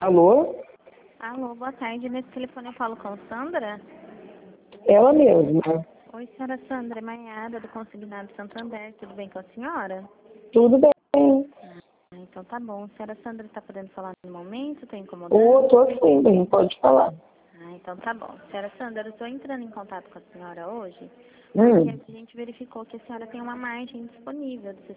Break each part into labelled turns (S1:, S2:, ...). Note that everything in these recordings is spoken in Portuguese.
S1: Alô?
S2: Alô, boa tarde. Nesse telefone eu falo com Sandra.
S1: Ela mesma.
S2: Oi, senhora Sandra, é Maiara do Consignado Santander. Tudo bem com a senhora?
S1: Tudo bem?
S2: Então tá bom. A senhora Sandra está podendo falar no momento? Estou incomodando?
S1: Tô sim, bem, pode falar.
S2: Então tá bom. Senhora Sandra, eu estou entrando em contato com a senhora hoje
S1: Hum.
S2: porque a gente verificou que a senhora tem uma margem disponível de R$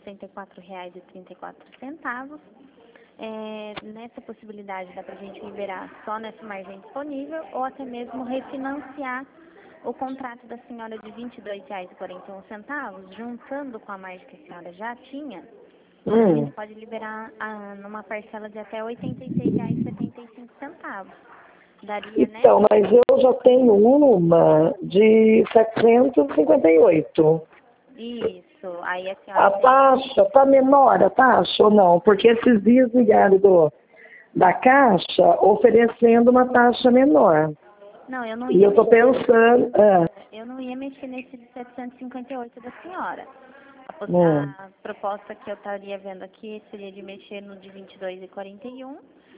S2: 64,34. Nessa possibilidade dá para a gente liberar só nessa margem disponível ou até mesmo refinanciar o contrato da senhora de R$ 22,41, juntando com a margem que a senhora já tinha, a gente pode liberar numa parcela de até R$ 86,75. Daria, né?
S1: Então, mas eu já tenho uma de 758.
S2: Isso. Aí a senhora
S1: A taxa tá menor, a taxa ou não? Porque esses dias ligaram da Caixa oferecendo uma taxa menor.
S2: Não, eu não
S1: E
S2: ia
S1: eu tô pensando...
S2: Eu não ia mexer nesse de 758 da senhora.
S1: Hum.
S2: A proposta que eu estaria vendo aqui seria de mexer no de 22,41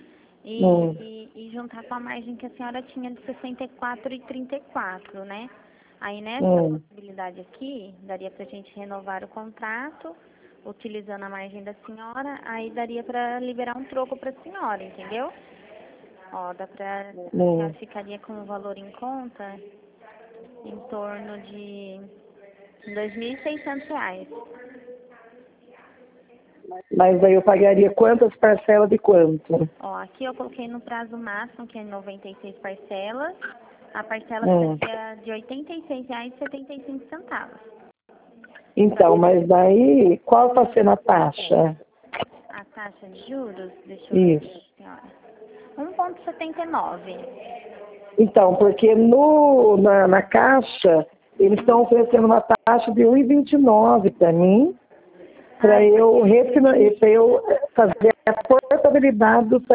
S2: e juntar com a margem que a senhora tinha de 64,34, né? Aí nessa possibilidade aqui, daria para a gente renovar o contrato, utilizando a margem da senhora, aí daria para liberar um troco para a senhora, entendeu? Ó, dá para a senhora ficaria com o valor em conta em torno de R$ 2.600.
S1: Mas aí eu pagaria quantas parcelas de quanto?
S2: Ó, aqui eu coloquei no prazo máximo, que é 96 parcelas. A parcela ficaria de R$ 86,75.
S1: Então, mas daí, qual está sendo a taxa?
S2: A taxa de juros, deixa eu ver,
S1: Isso.
S2: senhora. 1,79.
S1: Então, porque na Caixa, eles estão oferecendo uma taxa de 1,29 para mim, para eu fazer a portabilidade dos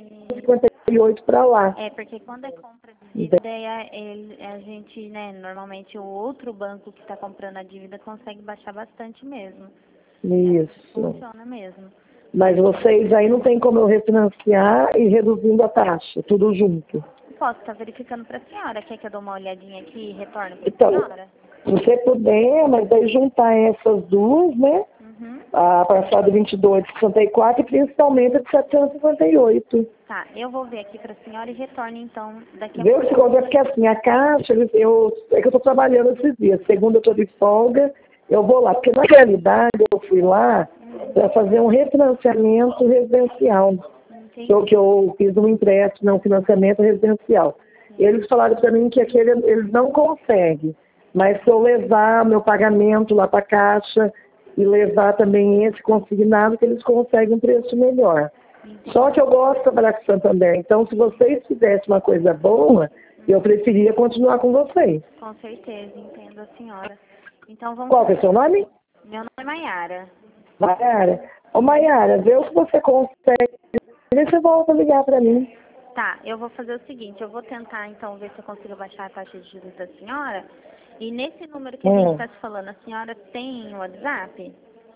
S1: 758 para lá.
S2: Porque quando é compra de dívida, a gente, né, normalmente o outro banco que está comprando a dívida consegue baixar bastante mesmo.
S1: Isso.
S2: Funciona mesmo.
S1: Mas vocês aí não tem como eu refinanciar e reduzindo a taxa, tudo junto.
S2: Posso estar verificando para a senhora. Quer que eu dê uma olhadinha aqui e retorne para a
S1: Então,
S2: senhora?
S1: se você puder, mas daí juntar essas duas, né? A parcela de 22,64 e principalmente a de 758.
S2: Tá, eu vou ver aqui para a senhora e retorno então daqui a
S1: Vê
S2: pouco.
S1: se consegue, porque assim, a Caixa, é que eu estou trabalhando esses dias. Segunda eu estou de folga, eu vou lá. Porque na realidade eu fui lá para fazer um refinanciamento residencial. Que eu fiz um empréstimo, um financiamento residencial. Eles falaram para mim que aquele eles não conseguem. Mas se eu levar meu pagamento lá para a Caixa e levar também esse consignado, que eles conseguem um preço melhor. Só que eu gosto de trabalhar com o Santander. Então, se vocês fizessem uma coisa boa, eu preferia continuar com vocês.
S2: Com certeza, entendo a senhora. Então vamos...
S1: Qual que é o seu nome?
S2: Meu nome é Maiara.
S1: Maiara. Ô Maiara, vê se você consegue. Vê se você volta a ligar para mim.
S2: Tá, eu vou fazer o seguinte, eu vou tentar então ver se eu consigo baixar a taxa de juros da senhora. E nesse número que a gente está te falando, a senhora tem WhatsApp?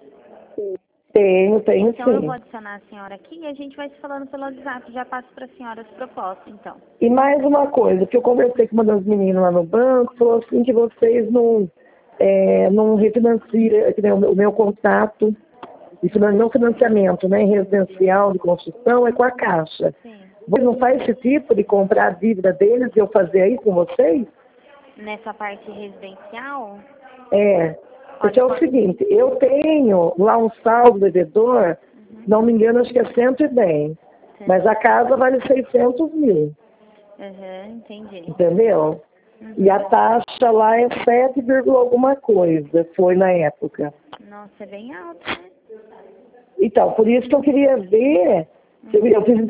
S1: Tenho
S2: Então eu
S1: sim.
S2: vou adicionar a senhora aqui e a gente vai se falando pelo WhatsApp. Já passo para a senhora as propostas, então.
S1: E mais uma coisa, que eu conversei com uma das meninas lá no banco, falou assim que vocês não refinanciam, que nem o meu contato, não financiamento, né, residencial de construção, é com a Caixa.
S2: Sim.
S1: Você não faz esse tipo de comprar a dívida deles e eu fazer aí com vocês?
S2: Nessa parte residencial?
S1: Porque é o seguinte, eu tenho lá um saldo devedor, se não me engano, acho que é 110, mas a casa vale 600 mil.
S2: Entendi.
S1: Entendeu? E a taxa lá é 7, alguma coisa, foi na época.
S2: Nossa, é bem alto, né?
S1: Então, por isso que eu queria ver, eu fiz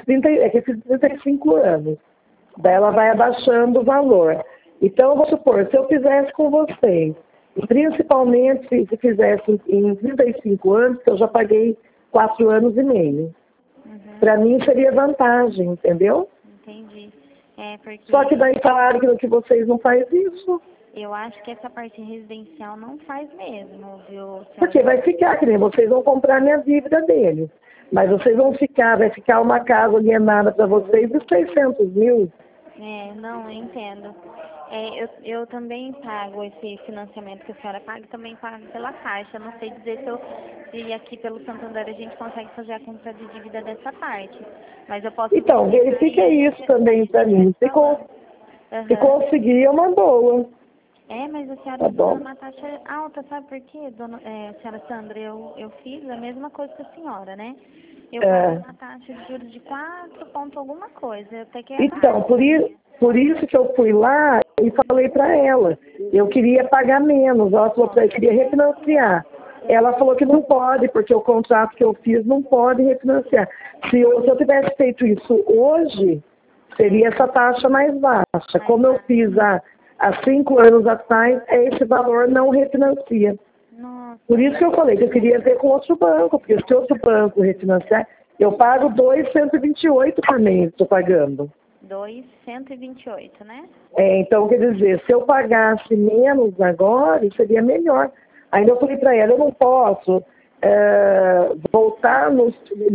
S1: 35 anos, daí ela vai abaixando o valor. Então, vou supor, se eu fizesse com vocês, e principalmente se fizesse em 35 anos, que eu já paguei 4 anos e meio. Para mim seria vantagem, entendeu?
S2: Entendi. Porque...
S1: Só que daí falaram que vocês não fazem isso.
S2: Eu acho que essa parte residencial não faz mesmo, viu?
S1: Porque vai ficar, que nem vocês vão comprar minha dívida dele. Mas vocês vão ficar, vai ficar uma casa alienada para vocês de 600 mil.
S2: Não, eu entendo. Eu também pago esse financiamento que a senhora paga e também pago pela Caixa. Eu não sei dizer se aqui pelo Santander a gente consegue fazer a compra de dívida dessa parte. Mas eu posso...
S1: Então, verifica isso também para mim. Se conseguir, é uma boa.
S2: Mas a senhora
S1: Tá
S2: está
S1: bom.
S2: uma taxa alta, sabe por quê, senhora Sandra? Eu fiz a mesma coisa que a senhora, né? Eu pago uma taxa de juros de 4 ponto alguma coisa. Eu até que
S1: Então, por isso que eu fui lá e falei para ela. Eu queria pagar menos. Ela falou que eu queria refinanciar. Ela falou que não pode, porque o contrato que eu fiz não pode refinanciar. Se eu tivesse feito isso hoje, seria essa taxa mais baixa. Como eu fiz há 5 anos atrás, esse valor não refinancia.
S2: Nossa.
S1: Por isso que eu falei que eu queria ver com outro banco, porque se outro banco refinanciar, eu pago 2,128 por mês, estou pagando.
S2: 228, né?
S1: Então, quer dizer, se eu pagasse menos agora, seria melhor. Ainda eu falei para ela, eu não posso voltar nos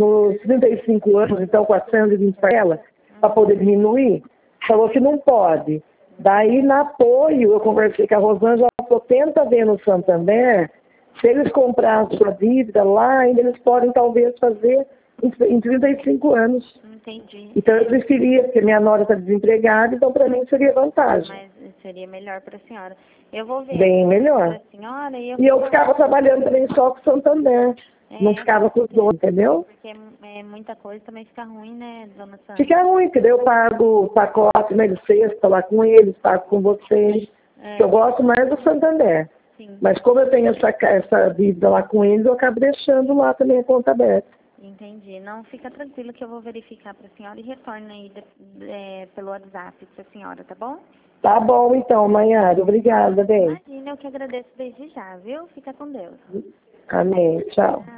S1: 35 anos, então 420 para ela, para poder diminuir. Falou que não pode. Daí, no apoio, eu conversei com a Rosângela, ela falou, tenta ver no Santander, se eles comprarem a sua dívida lá, ainda eles podem talvez fazer em 35 anos.
S2: Entendi.
S1: Então eu preferia, porque minha nora está desempregada, então para mim seria vantagem.
S2: Mas seria melhor para a senhora. Eu vou ver.
S1: Bem melhor.
S2: Pra senhora, e
S1: eu ficava trabalhando também só com o Santander. Não ficava com os dois, entendeu?
S2: Porque é muita coisa, também fica ruim, né, dona Sandra?
S1: Fica ruim, porque daí eu pago o pacote, né, de sexta lá com eles, pago com vocês. Eu gosto mais do Santander.
S2: Sim.
S1: Mas como eu tenho essa dívida lá com eles, eu acabo deixando lá também a conta aberta.
S2: Entendi. Não, fica tranquilo que eu vou verificar para a senhora e retorno aí pelo WhatsApp para a senhora, tá bom?
S1: Tá bom, então, Maiara. Obrigada, bem.
S2: Imagina, eu que agradeço desde já, viu? Fica com Deus.
S1: Amém. Tchau.